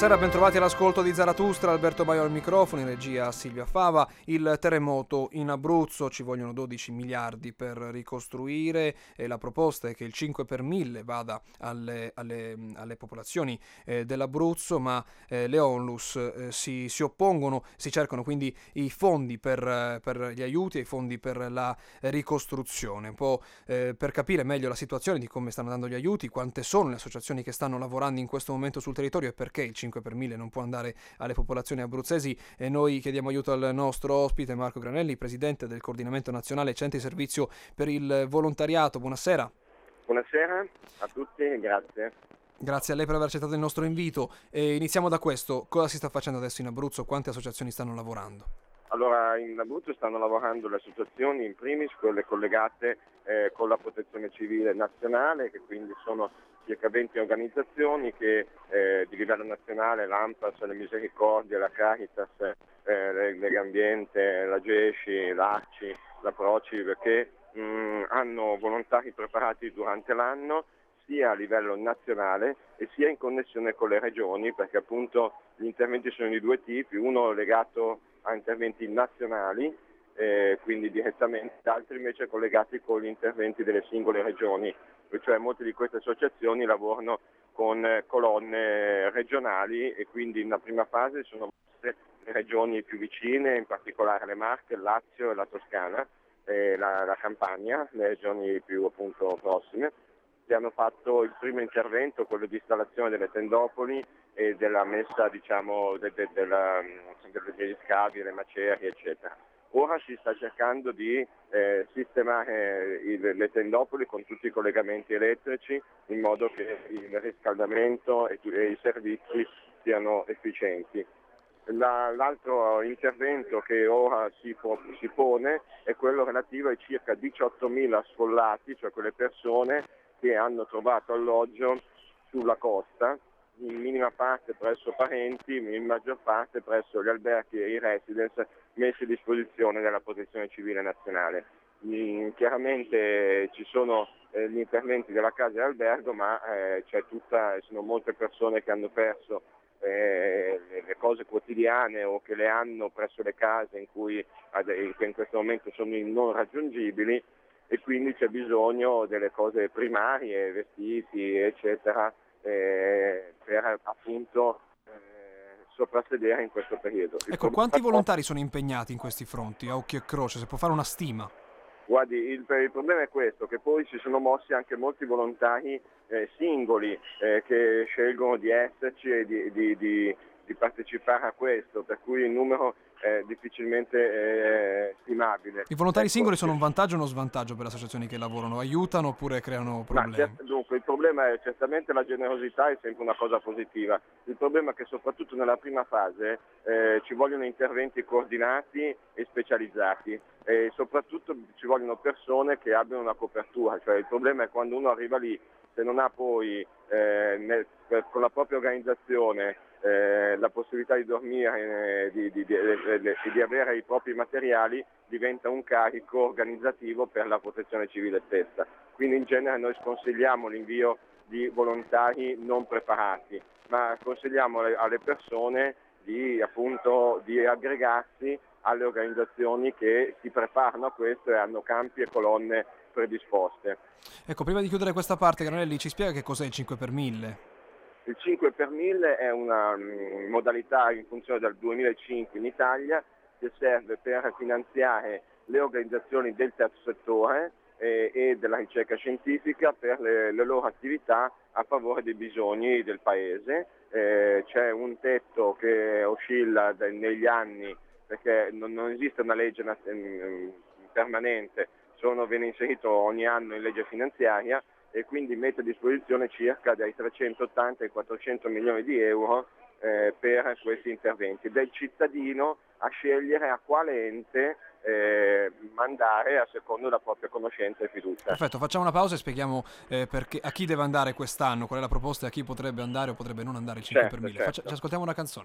Buonasera, bentrovati all'ascolto di Zarathustra, Alberto Baio al microfono, in regia Silvia Fava. Il terremoto in Abruzzo, ci vogliono 12 miliardi per ricostruire e la proposta è che il 5 per 1000 vada alle popolazioni dell'Abruzzo, ma le ONLUS si oppongono, si cercano quindi i fondi per gli aiuti e i fondi per la ricostruzione, un po' per capire meglio la situazione di come stanno andando gli aiuti, quante sono le associazioni che stanno lavorando in questo momento sul territorio e perché il 5 per 1000 non può andare alle popolazioni abruzzesi. E noi chiediamo aiuto al nostro ospite Marco Granelli, presidente del Coordinamento Nazionale Centri Servizio per il Volontariato. Buonasera. Buonasera a tutti, grazie. Grazie a lei per aver accettato il nostro invito. Iniziamo da questo. Cosa si sta facendo adesso in Abruzzo? Quante associazioni stanno lavorando? Allora, in Abruzzo stanno lavorando le associazioni, in primis quelle collegate con la Protezione Civile Nazionale, che quindi sono circa 20 organizzazioni che di livello nazionale, l'ANPAS, le Misericordie, la Caritas, Legambiente, la GESCI, l'ACCI, la PROCI, che hanno volontari preparati durante l'anno, sia a livello nazionale e sia in connessione con le regioni, perché appunto gli interventi sono di due tipi, uno legato a interventi nazionali, quindi direttamente, altri invece collegati con gli interventi delle singole regioni, cioè molte di queste associazioni lavorano con colonne regionali e quindi in una prima fase sono le regioni più vicine, in particolare le Marche, il Lazio e la Toscana, la Campania, le regioni più appunto prossime, che hanno fatto il primo intervento, quello di installazione delle tendopoli e della messa degli scavi, delle macerie, eccetera. Ora si sta cercando di sistemare le tendopoli con tutti i collegamenti elettrici in modo che il riscaldamento e i servizi siano efficienti. L'altro intervento che ora si pone è quello relativo ai circa 18.000 sfollati, cioè quelle persone che hanno trovato alloggio sulla costa, in minima parte presso parenti, in maggior parte presso gli alberghi e i residence messi a disposizione della Protezione Civile Nazionale. Chiaramente ci sono gli interventi della casa e albergo, ma sono molte persone che hanno perso le cose quotidiane o che le hanno presso le case che in questo momento sono non raggiungibili, e quindi c'è bisogno delle cose primarie, vestiti, eccetera, per appunto soprassedere in questo periodo. Ecco, quanti volontari sono impegnati in questi fronti, a occhio e croce, se può fare una stima? Guardi, il problema è questo, che poi si sono mossi anche molti volontari singoli che scelgono di esserci e di partecipare a questo, per cui il numero è difficilmente stimabile. I volontari singoli sono un vantaggio o uno svantaggio per le associazioni che lavorano? Aiutano oppure creano problemi? Dunque, il problema è certamente la generosità, è sempre una cosa positiva. Il problema è che soprattutto nella prima fase ci vogliono interventi coordinati e specializzati, e soprattutto ci vogliono persone che abbiano una copertura, cioè il problema è quando uno arriva lì, se non ha poi con la propria organizzazione la possibilità di dormire, di avere i propri materiali, diventa un carico organizzativo per la protezione civile stessa. Quindi in genere noi sconsigliamo l'invio di volontari non preparati, ma consigliamo alle persone di aggregarsi alle organizzazioni che si preparano a questo e hanno campi e colonne predisposte. Ecco, prima di chiudere questa parte, Granelli, ci spiega che cos'è il 5 per 1000? Il 5 per 1000 è una modalità in funzione dal 2005 in Italia che serve per finanziare le organizzazioni del terzo settore e della ricerca scientifica per le loro attività a favore dei bisogni del Paese. C'è un tetto che oscilla negli anni, perché non esiste una legge permanente, viene inserito ogni anno in legge finanziaria e quindi mette a disposizione circa dai 380 ai 400 milioni di euro per questi interventi. Del cittadino a scegliere a quale ente mandare a secondo la propria conoscenza e fiducia. Perfetto, facciamo una pausa e spieghiamo a chi deve andare quest'anno, qual è la proposta e a chi potrebbe andare o potrebbe non andare il 5 per 1000. Certo. Ci ascoltiamo una canzone.